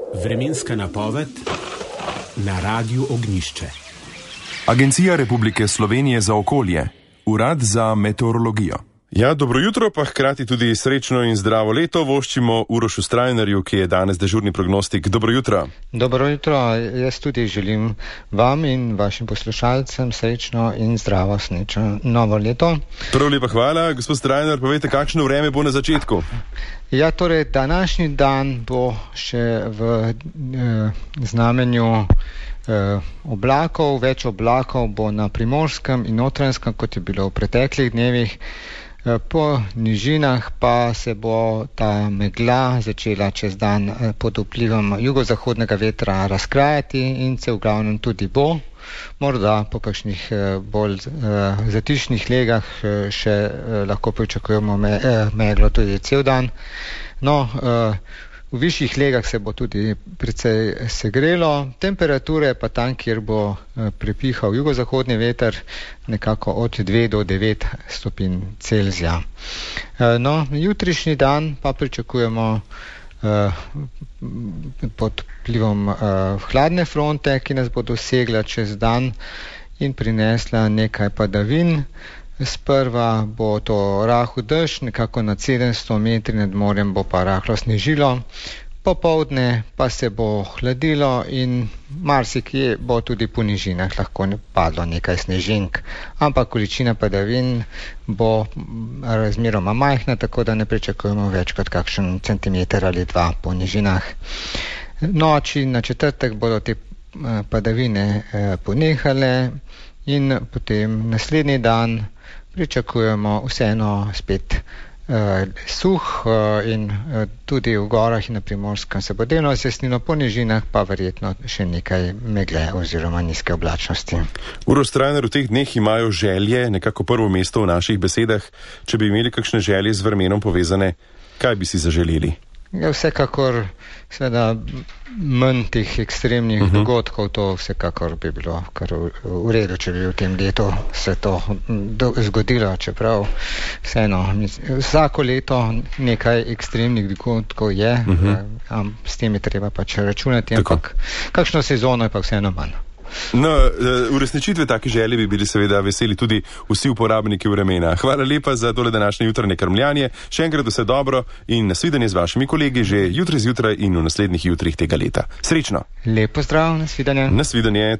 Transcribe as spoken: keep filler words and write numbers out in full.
Vremenska napoved na Radiu Ognjišče. Agencija Republike Slovenije za okolje, Urad za meteorologijo. Ja, dobro jutro, pa hkrati tudi srečno in zdravo leto voščimo Urošu Strajnerju, ki je danes dežurni prognostik. Dobro jutro. Dobro jutro, jaz tudi želim vam in vašim poslušalcem srečno in zdravo snečno novo leto. Prav lepa hvala. Gospod Strajner, povejte, kakšno vreme bo na začetku? Ja, torej, današnji dan bo še v eh, znamenju eh, oblakov, več oblakov bo na Primorskem in Notranjskem, kot je bilo v preteklih dnevih. Po nižinah pa se bo ta megla začela čez dan pod vplivom jugozahodnega vetra razkrajati in se v glavnem tudi bo. Morda po kakšnih bolj zatišnih legah še lahko pričakujemo meglo tudi cel dan. No, v višjih legah se bo tudi precej segrelo, temperature pa tam, kjer bo prepihal jugozahodni veter, nekako od dve do devet stopinj Celzija. No, jutrišnji dan pa pričakujemo pod vplivom hladne fronte, ki nas bo dosegla čez dan in prinesla nekaj padavin. Sprva bo to rahel dež, nekako nad sedemsto metri nad morjem bo pa rahlo snežilo, popoldne pa se bo hladilo in marsikje bo tudi po nižinah lahko padlo nekaj snežink, ampak količina padavin bo razmeroma majhna, tako da ne pričakujemo več kot kakšen centimeter ali dva po nižinah. Noči na četrtek bodo te padavine ponehale in potem naslednji dan pričakujemo vseeno spet uh, suh uh, in uh, tudi v gorah in na Primorskem se bo delno zjasnilo, po nižinah pa verjetno še nekaj megle oziroma nizke oblačnosti. Uroš Strajner, v teh dneh imajo želje nekako prvo mesto v naših besedah. Če bi imeli kakšne želje z vremenom povezane, kaj bi si zaželeli? Ja, vsekakor seveda manj teh ekstremnih uh-huh. dogodkov, to vsekakor bi bilo kar v, v redu, če bi v tem letu se to do, zgodilo, čeprav vseeno, vsako leto nekaj ekstremnih dogodkov je, uh-huh. s tem je treba pač računati, ampak kakšno sezono je pa vseeno manj. No, uresničitve take želje bi bili seveda veseli tudi vsi uporabniki vremena. Hvala lepa za tole današnje jutranje krmljanje. Še enkrat vse dobro in nasvidenje z vašimi kolegi že jutri zjutraj in v naslednjih jutrih tega leta. Srečno! Lepo zdrav, nasvidenje! Nasvidenje!